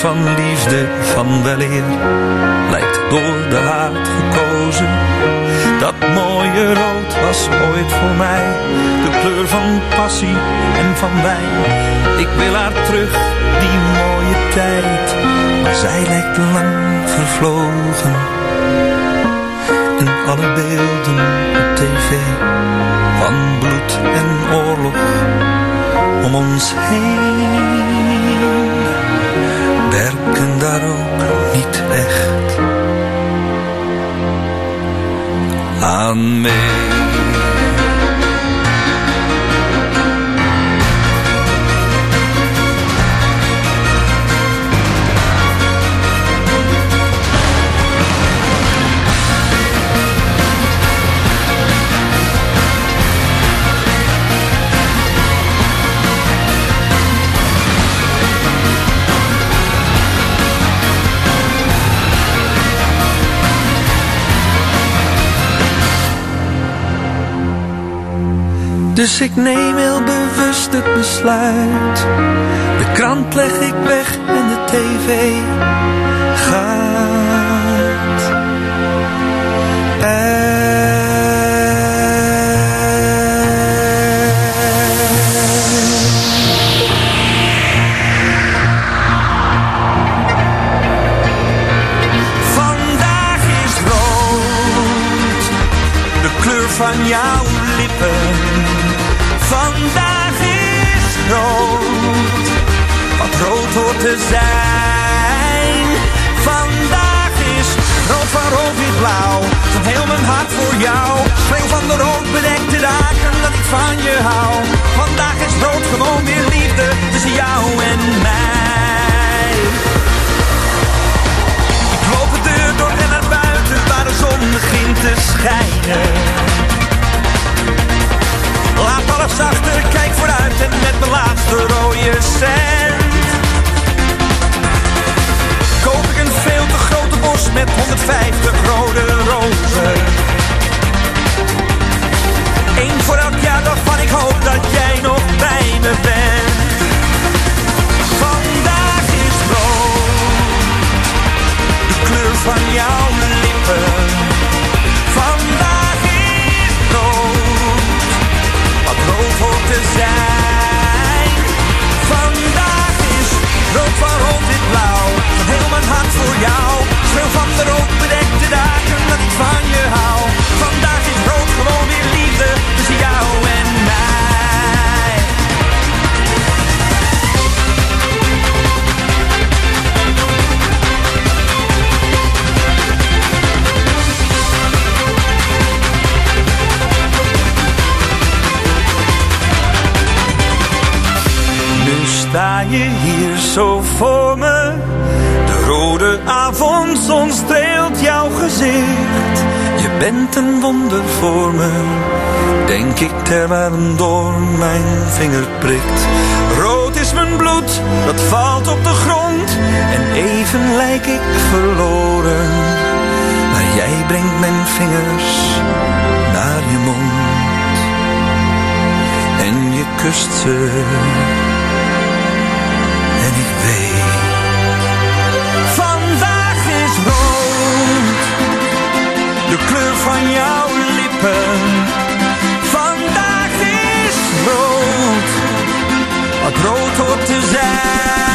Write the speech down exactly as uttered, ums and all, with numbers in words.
van liefde, van weleer, lijkt door de haat gekozen. Dat mooie rood was ooit voor mij de kleur van passie en van wijn. Ik wil haar terug, die mooie tijd, maar zij lijkt lang vervlogen. En alle beelden op tv van bloed en oorlog om ons heen werken daar ook niet echt aan mee. Dus ik neem heel bewust het besluit. De krant leg ik weg en de tv gaat uit. Vandaag is rood, de kleur van jouw lippen. Vandaag is rood, wat rood hoort te zijn. Vandaag is rood van rood-wit blauw, van heel mijn hart voor jou. Schreeuw van de rood bedekte dagen dat ik van je hou. Vandaag is rood gewoon weer liefde tussen jou en mij. Ik loop de deur door en naar buiten waar de zon begint te schijnen. Laat alles achter, kijk vooruit en met mijn laatste rode cent koop ik een veel te grote bos met honderdvijftig rode rozen. Eén voor elk jaar waarvan ik hoop dat jij nog bij me bent. Vandaag is rood, de kleur van jouw lippen. Vandaag is rood, wat rood hoort te zijn. Vandaag is rood van rood-wit blauw, van heel mijn hart voor jou. Schreeuw van de rood bedekte dagen dat ik van je hou. Vandaag is rood gewoon weer liefde tussen jou en mij. Sta je hier zo voor me, de rode avondzon streelt jouw gezicht. Je bent een wonder voor me, denk ik terwijl een doorn mijn vinger prikt. Rood is mijn bloed, dat valt op de grond en even lijk ik verloren. Maar jij brengt mijn vingers naar je mond en je kust ze. Vandaag is rood, de kleur van jouw lippen. Vandaag is rood, wat rood hoort te zijn.